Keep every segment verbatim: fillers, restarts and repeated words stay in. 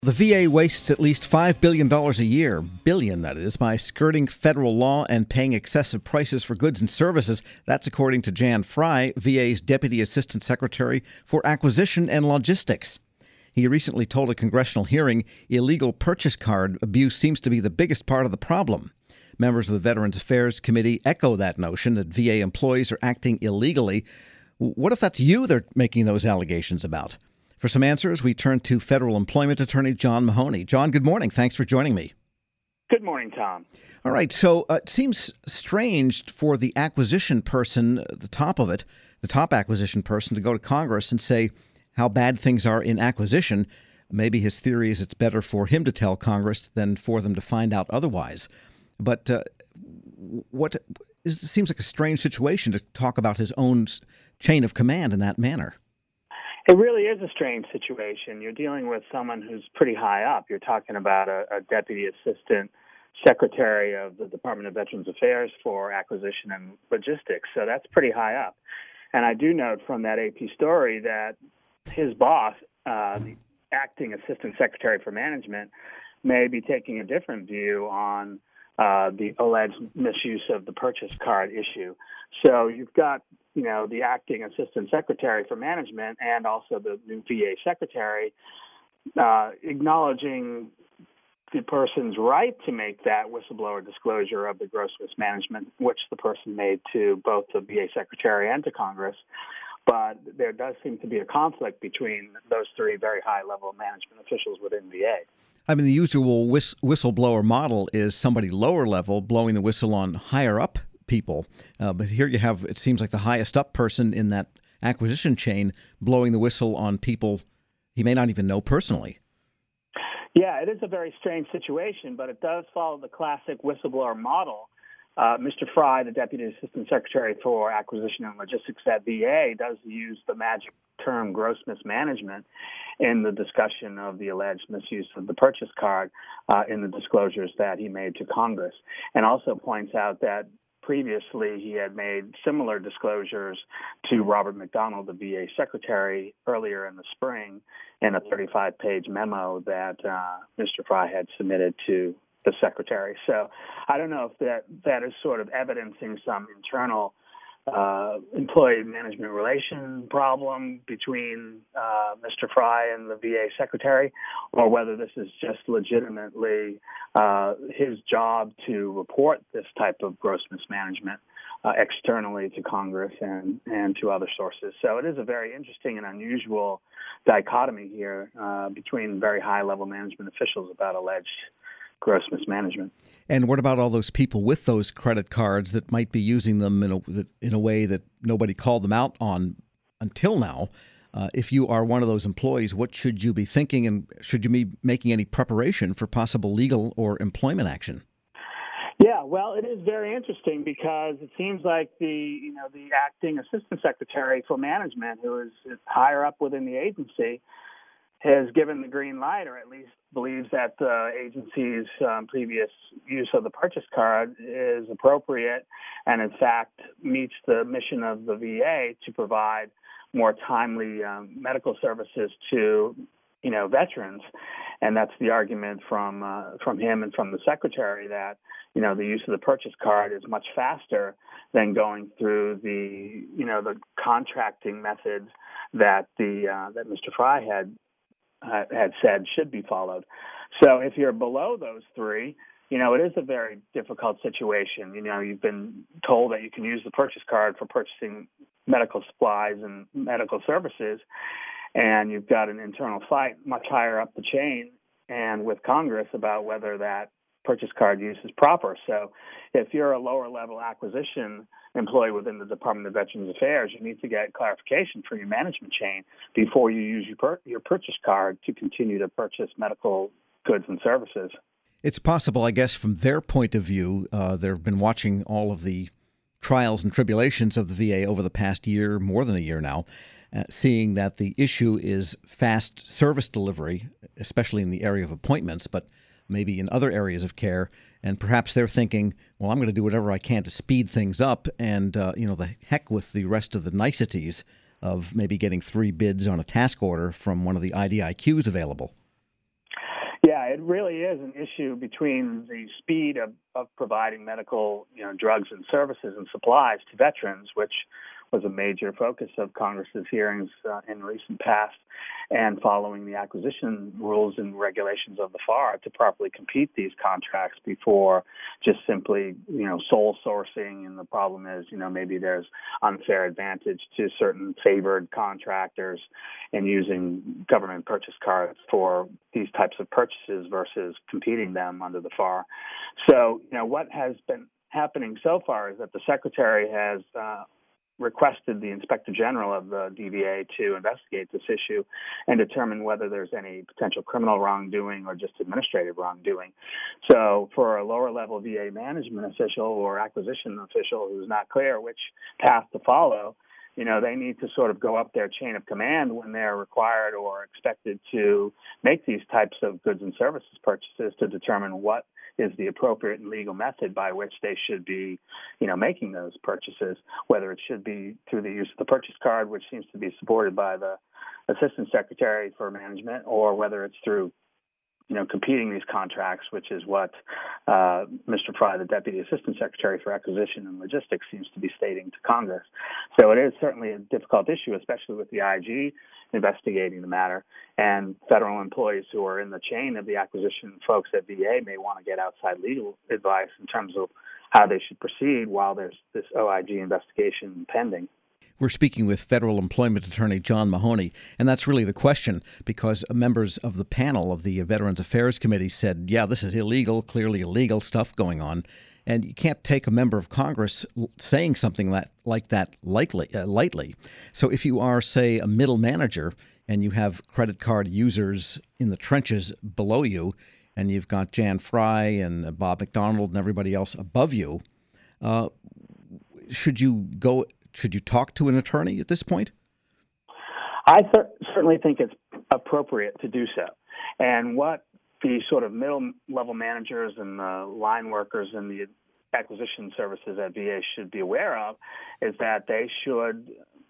The V A wastes at least five billion dollars a year, billion that is, by skirting federal law and paying excessive prices for goods and services. That's according to Jan Fry, V A's Deputy Assistant Secretary for Acquisition and Logistics. He recently told a congressional hearing illegal purchase card abuse seems to be the biggest part of the problem. Members of the Veterans Affairs Committee echo that notion that V A employees are acting illegally. What if that's you they're making those allegations about? For some answers, we turn to federal employment attorney John Mahoney. John, good morning. Thanks for joining me. Good morning, Tom. All right. So uh, it seems strange for the acquisition person, uh, the top of it, the top acquisition person, to go to Congress and say how bad things are in acquisition. Maybe his theory is it's better for him to tell Congress than for them to find out otherwise. But uh, what is, it seems like a strange situation to talk about his own chain of command in that manner. It really is a strange situation. You're dealing with someone who's pretty high up. You're talking about a, a deputy assistant secretary of the Department of Veterans Affairs for Acquisition and Logistics. So that's pretty high up. And I do note from that A P story that his boss, uh, the acting assistant secretary for management, may be taking a different view on uh, the alleged misuse of the purchase card issue. So you've got, you know, the acting assistant secretary for management and also the new V A secretary uh, acknowledging the person's right to make that whistleblower disclosure of the gross mismanagement, which the person made to both the V A secretary and to Congress. But there does seem to be a conflict between those three very high-level management officials within V A. I mean, the usual whist- whistleblower model is somebody lower level blowing the whistle on higher up people. Uh, but here you have, it seems like the highest up person in that acquisition chain blowing the whistle on people he may not even know personally. Yeah, it is a very strange situation, but it does follow the classic whistleblower model. Uh, Mister Fry, the Deputy Assistant Secretary for Acquisition and Logistics at V A, does use the magic term gross mismanagement in the discussion of the alleged misuse of the purchase card uh, in the disclosures that he made to Congress, and also points out that previously he had made similar disclosures to Robert McDonald, the V A Secretary, earlier in the spring in a thirty-five page memo that uh, Mister Fry had submitted to the Secretary. So I don't know if that, that is sort of evidencing some internal uh, employee management relation problem between uh, Mister Fry and the V A Secretary, or whether this is just legitimately uh, his job to report this type of gross mismanagement uh, externally to Congress and, and to other sources. So it is a very interesting and unusual dichotomy here uh, between very high-level management officials about alleged gross mismanagement. And what about all those people with those credit cards that might be using them in a, in a way that nobody called them out on until now? Uh, if you are one of those employees, what should you be thinking, and should you be making any preparation for possible legal or employment action? Yeah, well, it is very interesting because it seems like the, you know, the acting assistant secretary for management, who is higher up within the agency, has given the green light, or at least believes that the agency's um, previous use of the purchase card is appropriate and, in fact, meets the mission of the V A to provide more timely um, medical services to, you know, veterans. And that's the argument from uh, from him and from the secretary that, you know, the use of the purchase card is much faster than going through the, you know, the contracting methods that the uh, that Mister Fry had Uh, had said should be followed. So if you're below those three, you know, it is a very difficult situation. You know, you've been told that you can use the purchase card for purchasing medical supplies and medical services, and you've got an internal fight much higher up the chain and with Congress about whether that purchase card use is proper. So if you're a lower level acquisition employee within the Department of Veterans Affairs, you need to get clarification from your management chain before you use your, per- your purchase card to continue to purchase medical goods and services. It's possible, I guess, from their point of view, uh, they've been watching all of the trials and tribulations of the V A over the past year, more than a year now, uh, seeing that the issue is fast service delivery, especially in the area of appointments, but maybe in other areas of care, and perhaps they're thinking, well, I'm going to do whatever I can to speed things up, and, uh, you know, the heck with the rest of the niceties of maybe getting three bids on a task order from one of the I D I Qs available. Yeah, it really is an issue between the speed of, of providing medical, you know, drugs and services and supplies to veterans, which was a major focus of Congress's hearings uh, in recent past, and following the acquisition rules and regulations of the F A R to properly compete these contracts before just simply, you know, sole sourcing. And the problem is, you know, maybe there's unfair advantage to certain favored contractors and using government purchase cards for these types of purchases versus competing them under the F A R. So, you know, what has been happening so far is that the Secretary has uh, requested the Inspector General of the D V A to investigate this issue and determine whether there's any potential criminal wrongdoing or just administrative wrongdoing. So for a lower level V A management official or acquisition official who's not clear which path to follow, you know, they need to sort of go up their chain of command when they're required or expected to make these types of goods and services purchases to determine what is the appropriate and legal method by which they should be, you know, making those purchases, whether it should be through the use of the purchase card, which seems to be supported by the Assistant Secretary for Management, or whether it's through, you know, competing these contracts, which is what uh, Mister Fry, the Deputy Assistant Secretary for Acquisition and Logistics, seems to be stating to Congress. So it is certainly a difficult issue, especially with the I G investigating the matter, and federal employees who are in the chain of the acquisition folks at V A may want to get outside legal advice in terms of how they should proceed while there's this O I G investigation pending. We're speaking with federal employment attorney John Mahoney, and that's really the question, because members of the panel of the Veterans Affairs Committee said, yeah, this is illegal, clearly illegal stuff going on, and you can't take a member of Congress saying something that, like that lightly, uh, lightly. So if you are, say, a middle manager and you have credit card users in the trenches below you, and you've got Jan Fry and Bob McDonald and everybody else above you, uh, should you go... Should you talk to an attorney at this point? I th- certainly think it's appropriate to do so. And what the sort of middle-level managers and the line workers and the acquisition services at V A should be aware of is that they should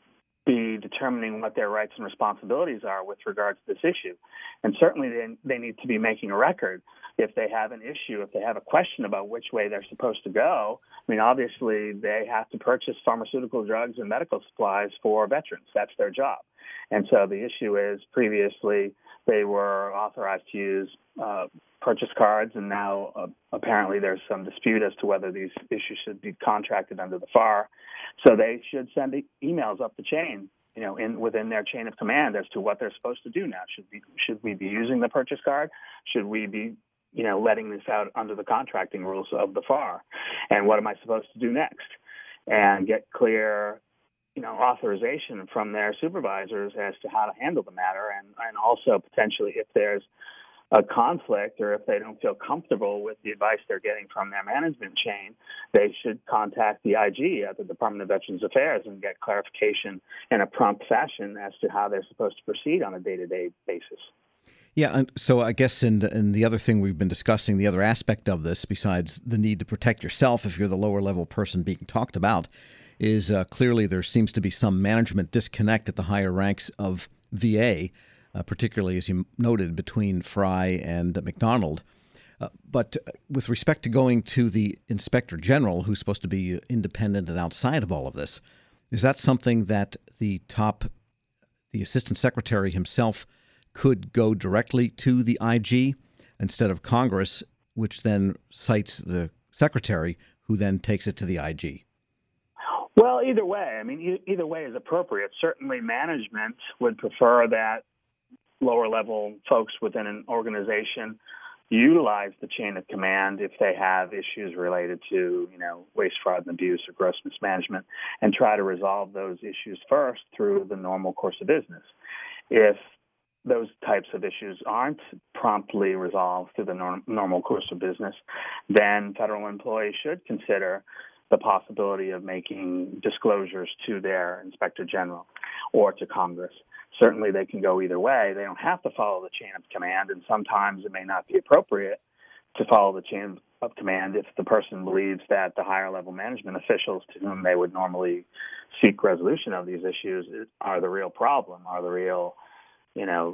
be determining what their rights and responsibilities are with regards to this issue. And certainly they, they need to be making a record if they have an issue, if they have a question about which way they're supposed to go. I mean, obviously, they have to purchase pharmaceutical drugs and medical supplies for veterans. That's their job. And so the issue is previously they were authorized to use uh, purchase cards, and now uh, apparently there's some dispute as to whether these issues should be contracted under the F A R. So they should send e- emails up the chain, you know, in within their chain of command as to what they're supposed to do now. Should we should we be using the purchase card? Should we be, you know, letting this out under the contracting rules of the F A R? And what am I supposed to do next? And get clear, you know, authorization from their supervisors as to how to handle the matter, and, and also potentially if there's a conflict or if they don't feel comfortable with the advice they're getting from their management chain, they should contact the I G at the Department of Veterans Affairs and get clarification in a prompt fashion as to how they're supposed to proceed on a day-to-day basis. Yeah, and so I guess in, in the other thing we've been discussing, the other aspect of this, besides the need to protect yourself if you're the lower level person being talked about, is uh, clearly there seems to be some management disconnect at the higher ranks of V A, uh, particularly, as you noted, between Fry and McDonald. Uh, but with respect to going to the Inspector General, who's supposed to be independent and outside of all of this, is that something that the top, the Assistant Secretary himself could go directly to the I G instead of Congress, which then cites the Secretary, who then takes it to the I G? Well, either way, I mean, e- either way is appropriate. Certainly management would prefer that lower-level folks within an organization utilize the chain of command if they have issues related to, you know, waste, fraud, and abuse or gross mismanagement, and try to resolve those issues first through the normal course of business. If those types of issues aren't promptly resolved through the norm- normal course of business, then federal employees should consider the possibility of making disclosures to their Inspector General or to Congress. Certainly they can go either way. They don't have to follow the chain of command, and sometimes it may not be appropriate to follow the chain of command if the person believes that the higher level management officials to whom they would normally seek resolution of these issues are the real problem, are the real, you know,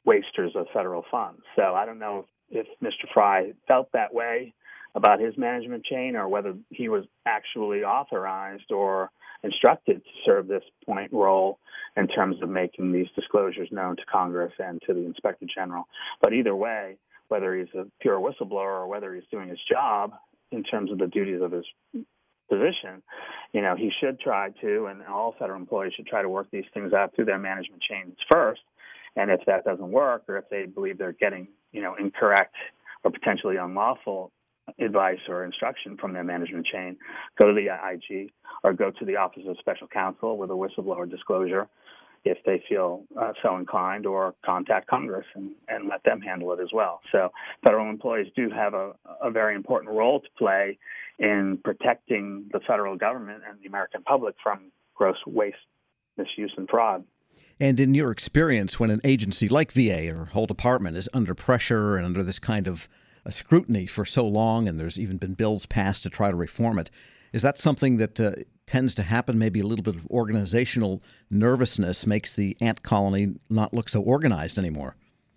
wasters of federal funds. So I don't know if, if Mister Fry felt that way about his management chain, or whether he was actually authorized or instructed to serve this point role in terms of making these disclosures known to Congress and to the Inspector General. But either way, whether he's a pure whistleblower or whether he's doing his job in terms of the duties of his position, you know, he should try to, and all federal employees should try to work these things out through their management chains first. And if that doesn't work, or if they believe they're getting, you know, incorrect or potentially unlawful advice or instruction from their management chain, go to the I G or go to the Office of Special Counsel with a whistleblower disclosure if they feel uh, so inclined, or contact Congress and, and let them handle it as well. So federal employees do have a, a very important role to play in protecting the federal government and the American public from gross waste, misuse, and fraud. And in your experience, when an agency like V A or whole department is under pressure and under this kind of a scrutiny for so long, and there's even been bills passed to try to reform it, is that something that uh, tends to happen? Maybe a little bit of organizational nervousness makes the ant colony not look so organized anymore.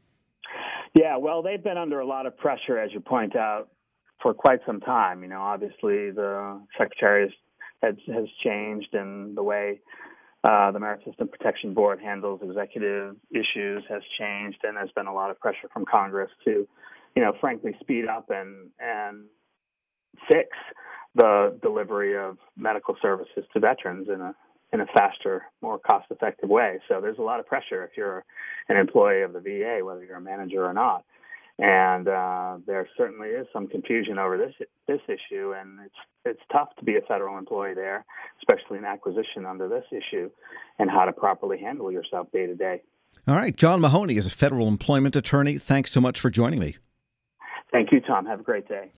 Yeah, well, they've been under a lot of pressure, as you point out, for quite some time. You know, obviously the Secretary has, has changed, and the way uh, the Merit System Protection Board handles executive issues has changed, and there's been a lot of pressure from Congress to, you know, frankly, speed up and and fix the delivery of medical services to veterans in a in a faster, more cost-effective way. So there's a lot of pressure if you're an employee of the V A, whether you're a manager or not. And uh, there certainly is some confusion over this this issue, and it's it's tough to be a federal employee there, especially in acquisition under this issue, and how to properly handle yourself day to day. All right, John Mahoney is a federal employment attorney. Thanks so much for joining me. Thank you, Tom. Have a great day.